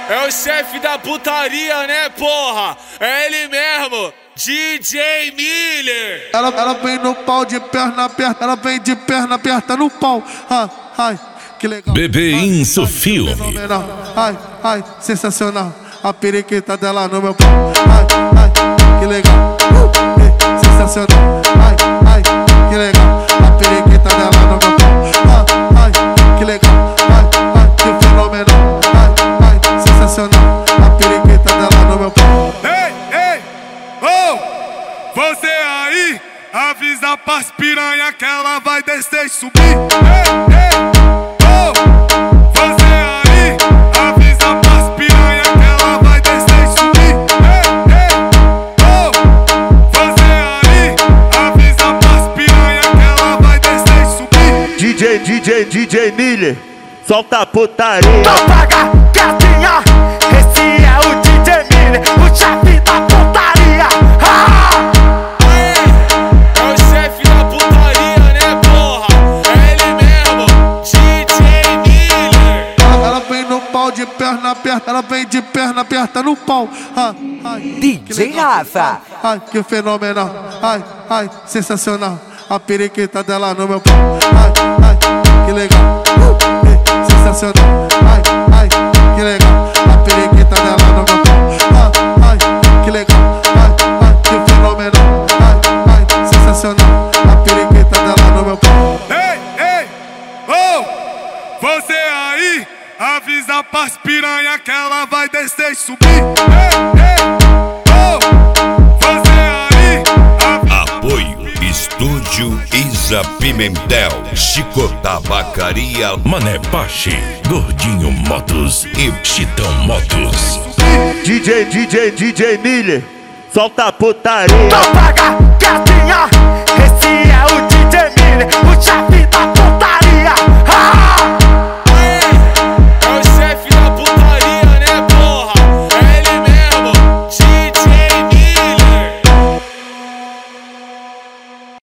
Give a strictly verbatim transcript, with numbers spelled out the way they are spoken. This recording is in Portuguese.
é o chefe da putaria, né, porra? É ele mesmo, D J Miller. Ela, ela vem no pau de perna aberta, ela vem de perna aberta no pau. Ai, ai, que legal. Bebê Inso Filme. Fenomenal. Ai, ai, sensacional. A periquita dela no meu pau. Ai, ai, que legal. Uh, eh, sensacional. Ai, ai, que legal. A periquita dela no meu pau. Ai, ai, que legal. Ai, ai, que fenomenal. Ai, ai, sensacional. A periquita dela no meu pau. Ei, ei, oh, você aí, avisa pras piranha que ela vai descer e subir. Ei, ei, oh, você aí, avisa pras piranha que ela vai descer e subir. Ei, ei, oh, você aí, avisa pras piranha que ela vai descer e subir. D J, D J, D J Miller, solta a putaria. Então paga, gatinha, esse é o D J Miller, o chefe da putaria. Ah! É o chefe da putaria, né, porra? É ele mesmo, D J Miller. Ela, ela vem no pau de perna aberta, ela vem de perna aberta no pau. Ai, ai, D J Rafa. Ai, que fenomenal. Ai, ai, sensacional. A periquita dela no meu pau. Ai, ai, que legal. Uh, eh, sensacional. Ai, ai, que legal. A periquita dela no meu pau. Ai, ai, que legal. Ai, ai, que fenomenal. Ai, ai, sensacional. A periquita dela no meu pau. Ei, ei, oh, você aí, avisa pras piranha que ela vai descer e subir. Ei, ei, oh, você aí, avisa. Apoio Estúdio Isa Pimentel, Chico Tabacaria, Mané Pache, Gordinho Motos e Chitão Motos. D J, D J, D J Miller, solta a putaria. Então paga, gatinha, esse é o D J Miller, o chefe